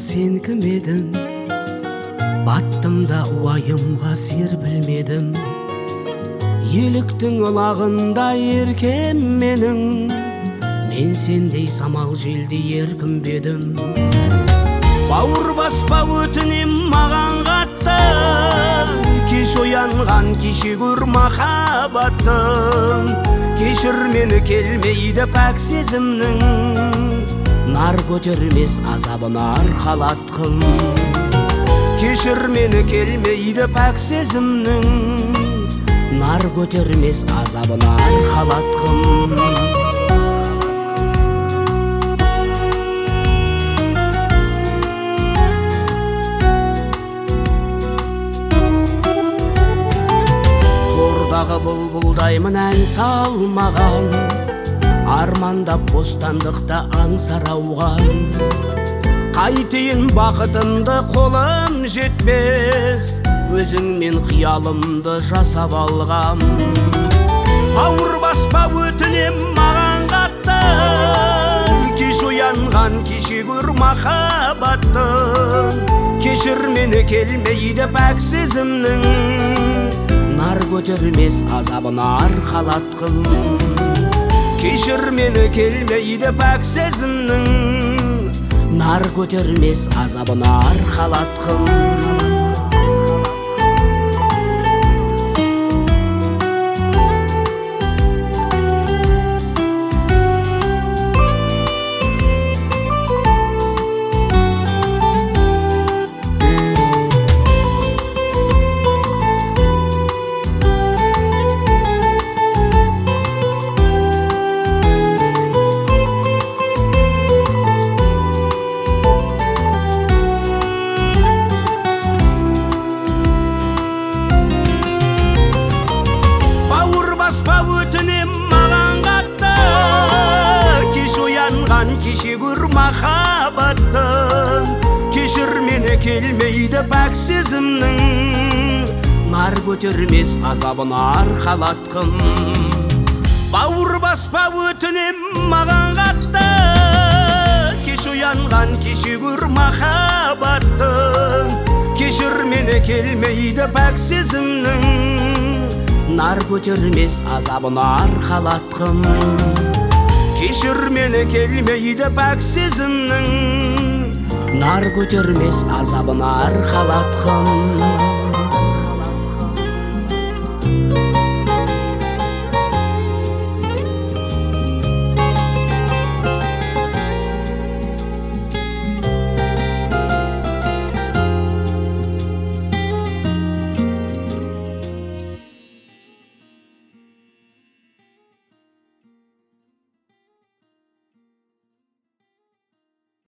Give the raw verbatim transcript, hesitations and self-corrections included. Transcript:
сен кім едің? Баттым да уайымға серпілмедім. Еліктің ылағында еркем менің, мен сендей самал желдей еркін бедім. Бауыр баспа өтінем маған қатты, кеш оянған кеше көр махаббаттым. Кешір мені келмейді пәк сезімнің, нар көтермес азабына арқалатқым. Кешір мені келмейді пәк сезімнің, нар көтермес азабына арқалатқым. Тордағы бұлбұлдаймын ән салмаған, армандап бостандықта аңсарауған. Қайтейін бақытымды қолым жетпес, өзіңмен қиялымды жасап алғам. Ауыр баспа өтінем маған қатты, кеш оянған кеше көр махаббаттым. Кешір мені келмейді пәк сезімнің, нар көтермес азабына арқалатқым. Кешір мені келмейді пәк сезімнің, нар көтермес азабына арқалатқым. Баспа өтінем маған қатты, кеш оянған кеше көр махаббаттым. Кешір мені келмейді пәк сезімнің, нар көтермес азабына арқалатқым. Бауыр баспа өтінем маған қатты, кеш оянған кеше көр махаббаттым. Кешір мені келмейді пәк сезімнің, нар көтермес азабына арқалатқым. Кешір мені келмейді пәк сезімнің, нар көтермес азабына арқалатқым.